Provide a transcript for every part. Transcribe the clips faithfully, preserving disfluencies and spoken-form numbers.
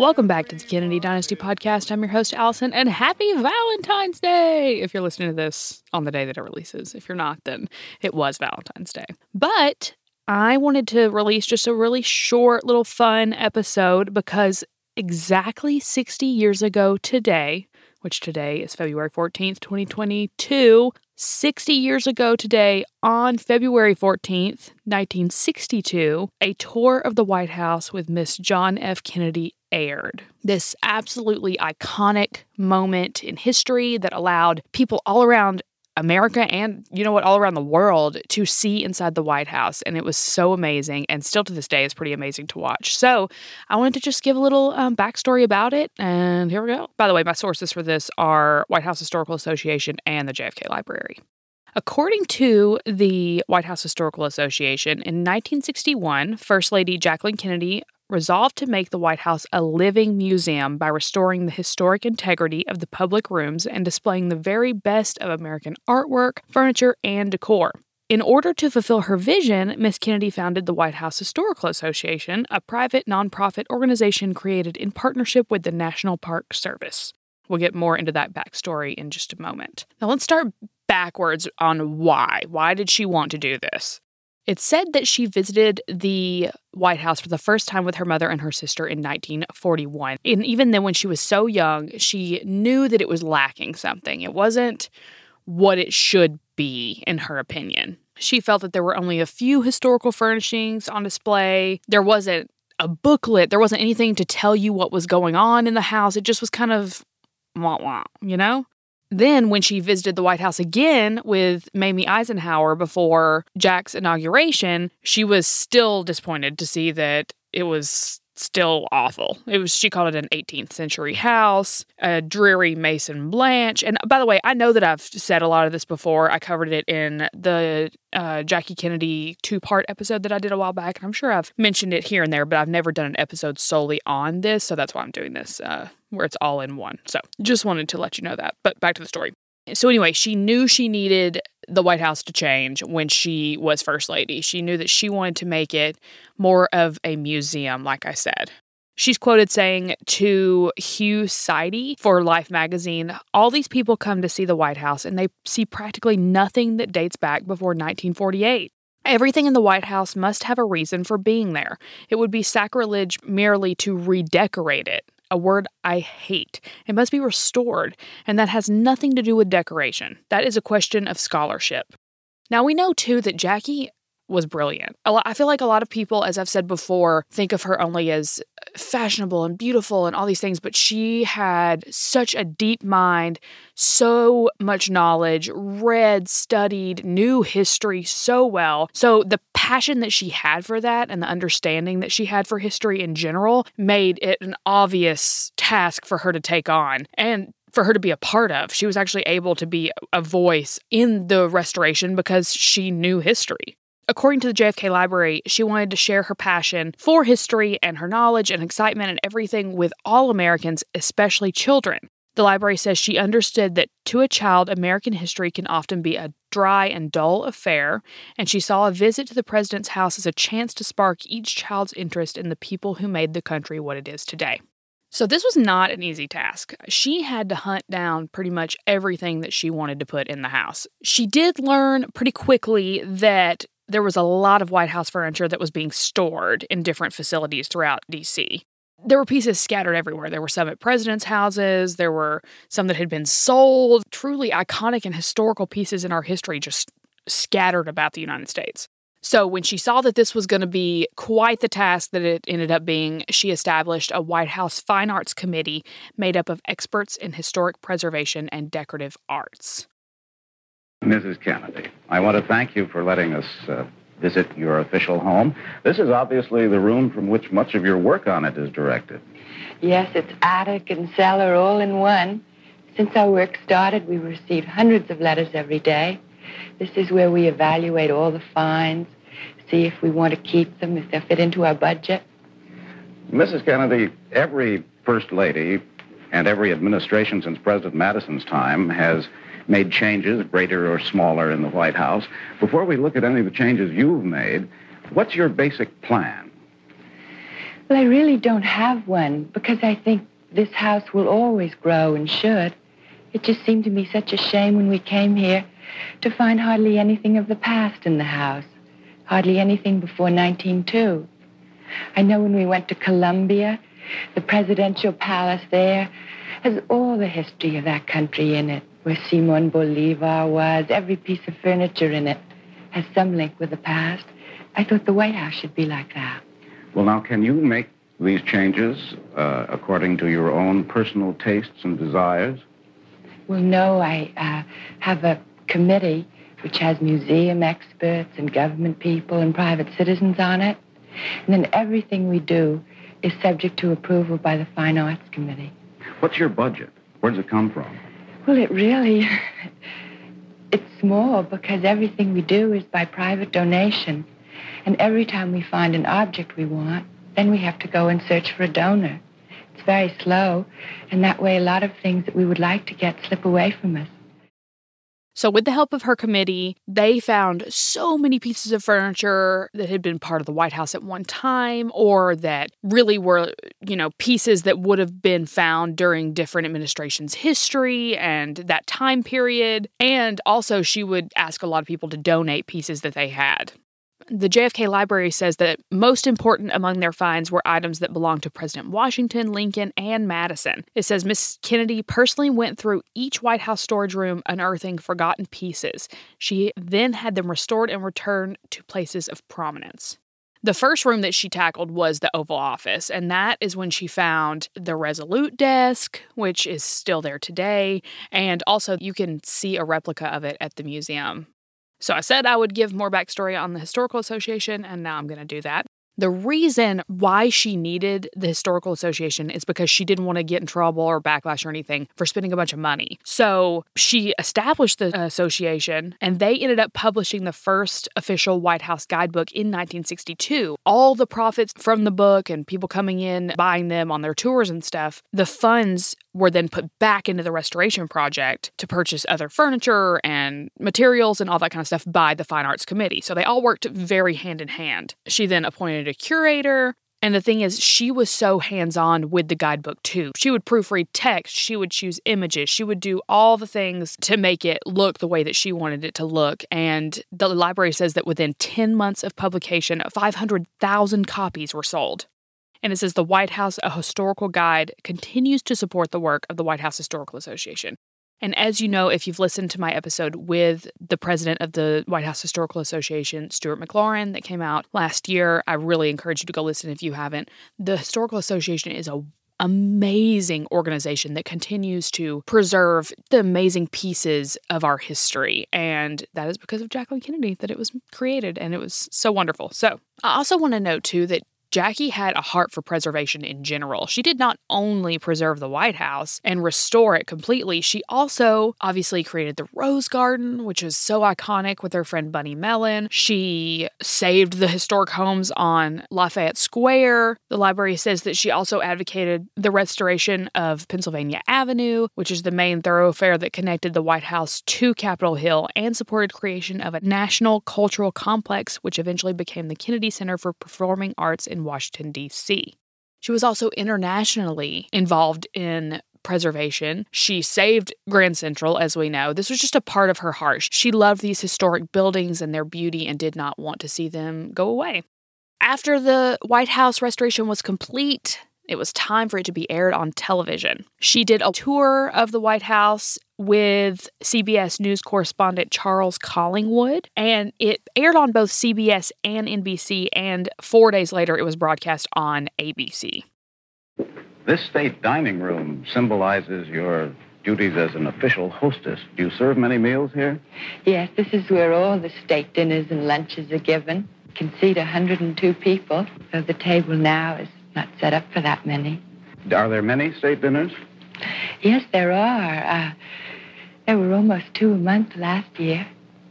Welcome back to the Kennedy Dynasty Podcast. I'm your host, Allison, and happy Valentine's Day! If you're listening to this on the day that it releases. If you're not, then it was Valentine's Day. But I wanted to release just a really short, little fun episode because exactly sixty years ago today, which today is February fourteenth, twenty twenty-two, sixty years ago today, on February fourteenth, nineteen sixty-two, a tour of the White House with Miss John F. Kennedy aired. This absolutely iconic moment in history that allowed people all around America and, you know what, all around the world to see inside the White House. And it was so amazing, and still to this day is pretty amazing to watch. So I wanted to just give a little um, backstory about it, and here we go. By the way, my sources for this are White House Historical Association and the J F K Library. According to the White House Historical Association, in nineteen sixty-one, First Lady Jacqueline Kennedy resolved to make the White House a living museum by restoring the historic integrity of the public rooms and displaying the very best of American artwork, furniture, and decor. In order to fulfill her vision, Miss Kennedy founded the White House Historical Association, a private nonprofit organization created in partnership with the National Park Service. We'll get more into that backstory in just a moment. Now let's start backwards on why. Why did she want to do this? It's said that she visited the White House for the first time with her mother and her sister in nineteen forty-one. And even then, when she was so young, she knew that it was lacking something. It wasn't what it should be, in her opinion. She felt that there were only a few historical furnishings on display. There wasn't a booklet. There wasn't anything to tell you what was going on in the house. It just was kind of wah wah, you know? Then, when she visited the White House again with Mamie Eisenhower before Jack's inauguration, she was still disappointed to see that it was still awful. It was, she called it an eighteenth century house, a dreary Maison Blanche. And by the way, I know that I've said a lot of this before. I covered it in the uh, Jackie Kennedy two-part episode that I did a while back. And I'm sure I've mentioned it here and there, but I've never done an episode solely on this. So that's why I'm doing this, uh, where it's all in one. So just wanted to let you know that. But back to the story. So anyway, she knew she needed the White House to change when she was First Lady. She knew that she wanted to make it more of a museum, like I said. She's quoted saying to Hugh Sidey for Life magazine, "All these people come to see the White House and they see practically nothing that dates back before nineteen forty-eight. Everything in the White House must have a reason for being there. It would be sacrilege merely to redecorate it. A word I hate. It must be restored, and that has nothing to do with decoration. That is a question of scholarship." Now, we know, too, that Jackie was brilliant. A lot, I feel like a lot of people, as I've said before, think of her only as fashionable and beautiful and all these things, but she had such a deep mind, so much knowledge, read, studied, knew history so well. So the passion that she had for that and the understanding that she had for history in general made it an obvious task for her to take on and for her to be a part of. She was actually able to be a voice in the restoration because she knew history. According to the J F K Library, she wanted to share her passion for history and her knowledge and excitement and everything with all Americans, especially children. The library says she understood that to a child, American history can often be a dry and dull affair, and she saw a visit to the president's house as a chance to spark each child's interest in the people who made the country what it is today. So this was not an easy task. She had to hunt down pretty much everything that she wanted to put in the house. She did learn pretty quickly that there was a lot of White House furniture that was being stored in different facilities throughout D C. There were pieces scattered everywhere. There were some at presidents' houses. There were some that had been sold. Truly iconic and historical pieces in our history just scattered about the United States. So when she saw that this was going to be quite the task that it ended up being, she established a White House Fine Arts Committee made up of experts in historic preservation and decorative arts. Missus Kennedy, I want to thank you for letting us uh, visit your official home. This is obviously the room from which much of your work on it is directed. Yes, it's attic and cellar all in one. Since our work started, we received hundreds of letters every day. This is where we evaluate all the finds, see if we want to keep them, if they fit into our budget. Missus Kennedy, every First Lady and every administration since President Madison's time has made changes, greater or smaller, in the White House. Before we look at any of the changes you've made, what's your basic plan? Well, I really don't have one because I think this house will always grow and should. It just seemed to me such a shame when we came here to find hardly anything of the past in the house, hardly anything before nineteen oh two. I know when we went to Colombia, the presidential palace there has all the history of that country in it, where Simon Bolivar was. Every piece of furniture in it has some link with the past. I thought the White House should be like that. Well, now, can you make these changes uh, according to your own personal tastes and desires? Well, no, I uh, have a committee which has museum experts and government people and private citizens on it. And then everything we do is subject to approval by the Fine Arts Committee. What's your budget? Where does it come from? Well, it really, it's small because everything we do is by private donation. And every time we find an object we want, then we have to go and search for a donor. It's very slow, and that way a lot of things that we would like to get slip away from us. So with the help of her committee, they found so many pieces of furniture that had been part of the White House at one time, or that really were, you know, pieces that would have been found during different administrations' history and that time period. And also she would ask a lot of people to donate pieces that they had. The J F K Library says that most important among their finds were items that belonged to President Washington, Lincoln, and Madison. It says Miss Kennedy personally went through each White House storage room unearthing forgotten pieces. She then had them restored and returned to places of prominence. The first room that she tackled was the Oval Office, and that is when she found the Resolute desk, which is still there today, and also you can see a replica of it at the museum. So I said I would give more backstory on the Historical Association, and now I'm going to do that. The reason why she needed the Historical Association is because she didn't want to get in trouble or backlash or anything for spending a bunch of money. So she established the association, and they ended up publishing the first official White House guidebook in nineteen sixty-two. All the profits from the book and people coming in, buying them on their tours and stuff, the funds were then put back into the restoration project to purchase other furniture and materials and all that kind of stuff by the Fine Arts Committee. So they all worked very hand in hand. She then appointed a curator. And the thing is, she was so hands-on with the guidebook, too. She would proofread text. She would choose images. She would do all the things to make it look the way that she wanted it to look. And the library says that within ten months of publication, five hundred thousand copies were sold. And it says the White House, a historical guide, continues to support the work of the White House Historical Association. And as you know, if you've listened to my episode with the president of the White House Historical Association, Stuart McLaurin, that came out last year, I really encourage you to go listen if you haven't. The Historical Association is an amazing organization that continues to preserve the amazing pieces of our history. And that is because of Jacqueline Kennedy that it was created, and it was so wonderful. So I also want to note, too, that Jackie had a heart for preservation in general. She did not only preserve the White House and restore it completely, she also obviously created the Rose Garden, which is so iconic, with her friend Bunny Mellon. She saved the historic homes on Lafayette Square. The library says that she also advocated the restoration of Pennsylvania Avenue, which is the main thoroughfare that connected the White House to Capitol Hill, and supported creation of a national cultural complex, which eventually became the Kennedy Center for Performing Arts in Washington, D C She was also internationally involved in preservation. She saved Grand Central, as we know. This was just a part of her heart. She loved these historic buildings and their beauty and did not want to see them go away. After the White House restoration was complete, it was time for it to be aired on television. She did a tour of the White House with C B S News correspondent Charles Collingwood, and it aired on both C B S and N B C, and four days later it was broadcast on A B C. This state dining room symbolizes your duties as an official hostess. Do you serve many meals here? Yes, this is where all the state dinners and lunches are given. You can seat one hundred two people, though the table now is not set up for that many. Are there many state dinners? Yes, there are. Uh, there were almost two a month last year.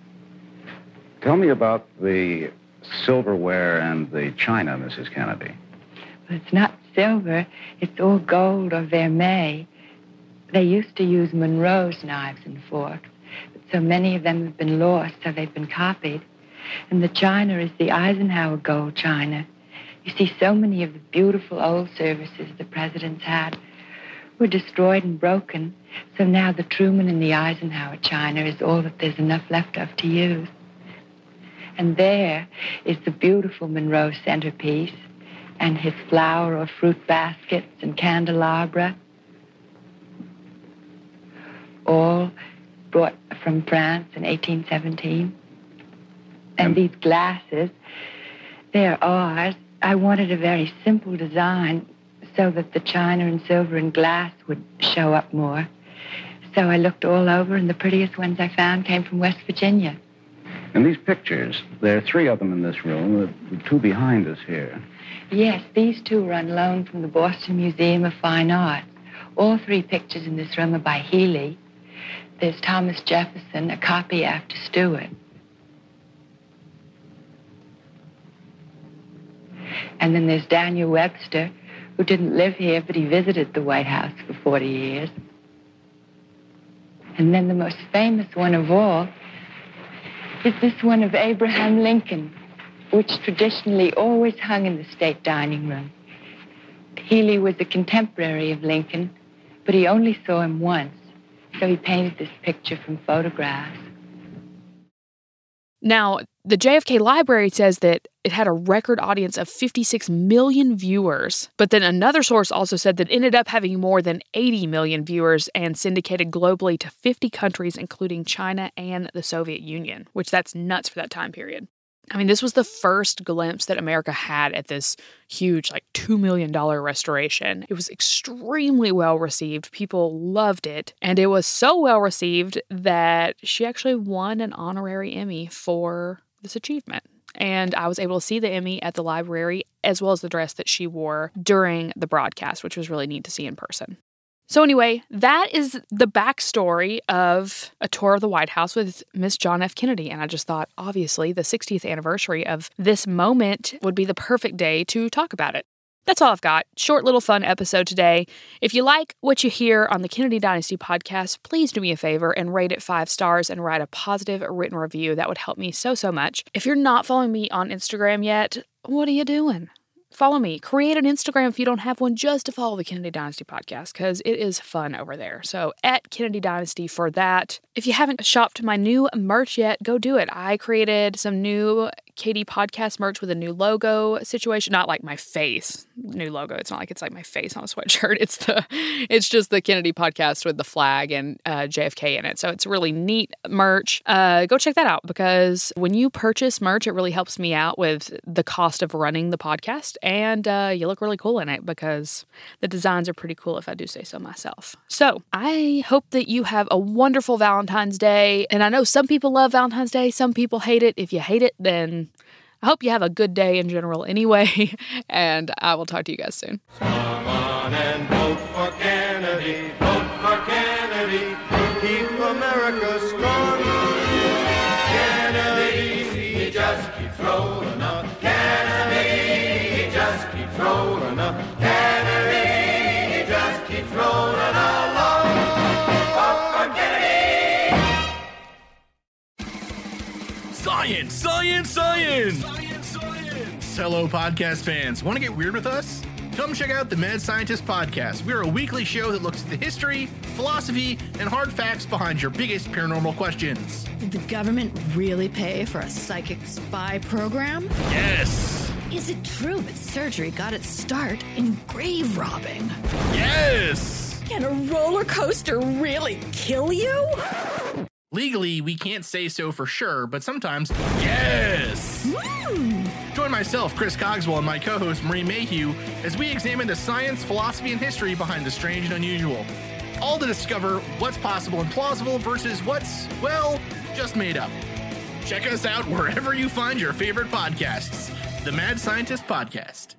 Tell me about the silverware and the china, Missus Kennedy. Well, it's not silver. It's all gold or vermeil. They used to use Monroe's knives and forks, but so many of them have been lost, so they've been copied. And the china is the Eisenhower gold china. You see, so many of the beautiful old services the presidents had were destroyed and broken, so now the Truman and the Eisenhower China is all that there's enough left of to use. And there is the beautiful Monroe centerpiece and his flower or fruit baskets and candelabra, all brought from France in eighteen seventeen. And these glasses, they're ours. I wanted a very simple design so that the china and silver and glass would show up more. So I looked all over, and the prettiest ones I found came from West Virginia. And these pictures, there are three of them in this room, the, the two behind us here. Yes, these two were on loan from the Boston Museum of Fine Arts. All three pictures in this room are by Healy. There's Thomas Jefferson, a copy after Stewart. And then there's Daniel Webster, who didn't live here, but he visited the White House for forty years. And then the most famous one of all is this one of Abraham Lincoln, which traditionally always hung in the state dining room. Healy was a contemporary of Lincoln, but he only saw him once, so he painted this picture from photographs. Now, the J F K Library says that it had a record audience of fifty-six million viewers, but then another source also said that it ended up having more than eighty million viewers and syndicated globally to fifty countries, including China and the Soviet Union, which that's nuts for that time period. I mean, this was the first glimpse that America had at this huge, like, two million dollars restoration. It was extremely well received. People loved it. And it was so well received that she actually won an honorary Emmy for this achievement. And I was able to see the Emmy at the library, as well as the dress that she wore during the broadcast, which was really neat to see in person. So anyway, that is the backstory of a tour of the White House with Miss John F. Kennedy. And I just thought, obviously, the sixtieth anniversary of this moment would be the perfect day to talk about it. That's all I've got. Short little fun episode today. If you like what you hear on the Kennedy Dynasty podcast, please do me a favor and rate it five stars and write a positive written review. That would help me so, so much. If you're not following me on Instagram yet, what are you doing? Follow me. Create an Instagram if you don't have one, just to follow the Kennedy Dynasty podcast, because it is fun over there. So at Kennedy Dynasty for that. If you haven't shopped my new merch yet, go do it. I created some new K D podcast merch with a new logo situation. Not like my face, new logo. It's not like it's like my face on a sweatshirt. It's the, it's just the Kennedy podcast with the flag and uh, J F K in it. So it's really neat merch. Uh, go check that out, because when you purchase merch, it really helps me out with the cost of running the podcast. And uh, you look really cool in it, because the designs are pretty cool, if I do say so myself. So I hope that you have a wonderful Valentine's Day. And I know some people love Valentine's Day. Some people hate it. If you hate it, then I hope you have a good day in general anyway. And I will talk to you guys soon. Come on and vote for Kennedy. Vote for Kennedy. Keep America strong. Kennedy, he just keeps rolling up. Kennedy, he just keeps rolling up. Kennedy, he just keeps rolling along. Vote for Kennedy. Science, science, science! Science, science! Hello, podcast fans. Want to get weird with us? Come check out the Mad Scientist Podcast. We're a weekly show that looks at the history, philosophy, and hard facts behind your biggest paranormal questions. Did the government really pay for a psychic spy program? Yes! Is it true that surgery got its start in grave robbing? Yes! Can a roller coaster really kill you? Legally, we can't say so for sure, but sometimes, yes! Mm. Join myself, Chris Cogswell, and my co-host, Marie Mayhew, as we examine the science, philosophy, and history behind the strange and unusual. All to discover what's possible and plausible versus what's, well, just made up. Check us out wherever you find your favorite podcasts. The Mad Scientist Podcast.